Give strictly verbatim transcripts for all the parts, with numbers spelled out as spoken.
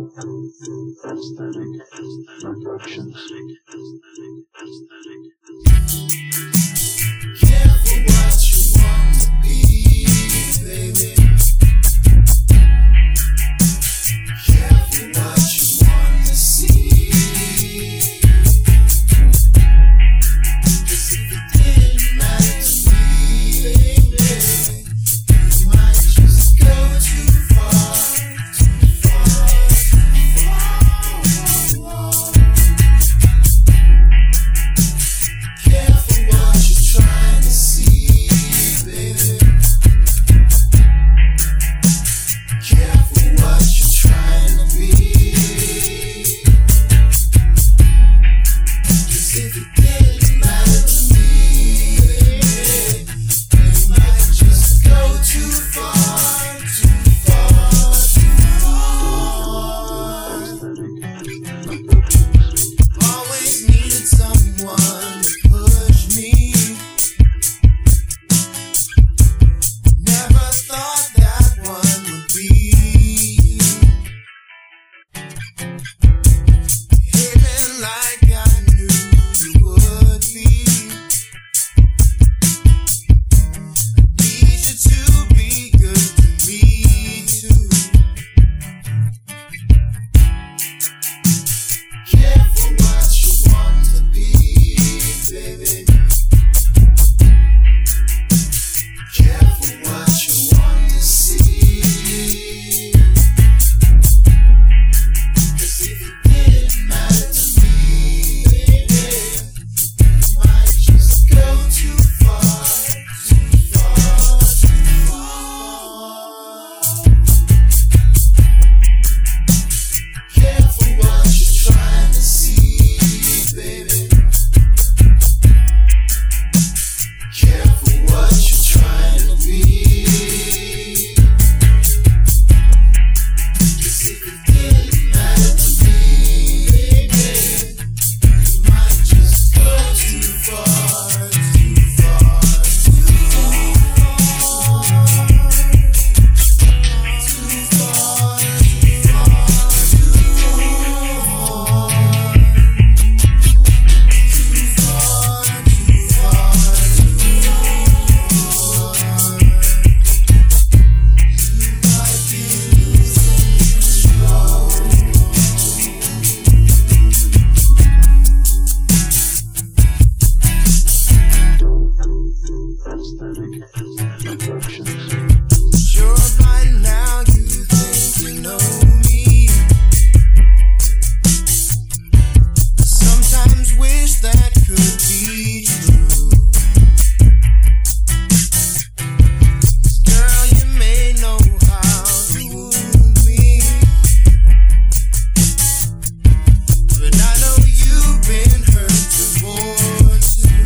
Aesthetic Productions. Careful what you want to be, baby. Careful what you want to see. 'Cause if it didn't matter to me, baby, you might just go too far, too far, too far. Careful what you're trying to see, baby. Careful what you're trying to be. 'Cause if it didn't matter to me, baby, you might just go too far, too far, too far. Always needed someone to push me. Never thought that one would be you. Behaving like I knew you would be. Need you to be good to me too. Careful what you want to be, baby. Careful what you want to see. 'Cause if it didn't matter to me, baby, you might just go too far, too far, too far. Careful what you're trying to see, baby. Careful what you're trying to be. 'Cause if it didn't matter to me, baby, you might just go too far, too far, too far. Too far, too far, too far. Too far, too far, too far. You might be losing control. Aesthetic Productions. Sure, by now you think you know me. Sometimes wish that could be true. Girl, you may know how to wound me, but I know you've been hurt before too.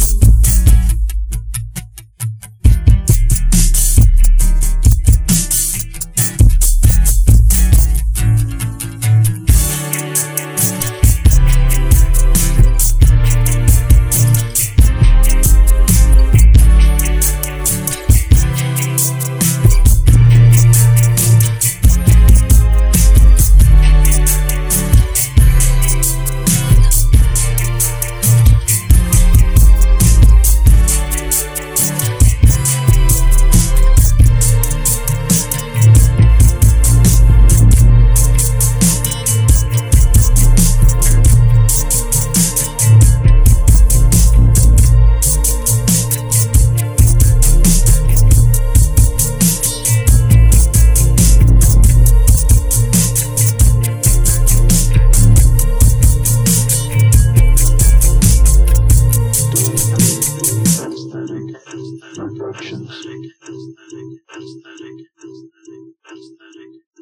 Aesthetic Productions.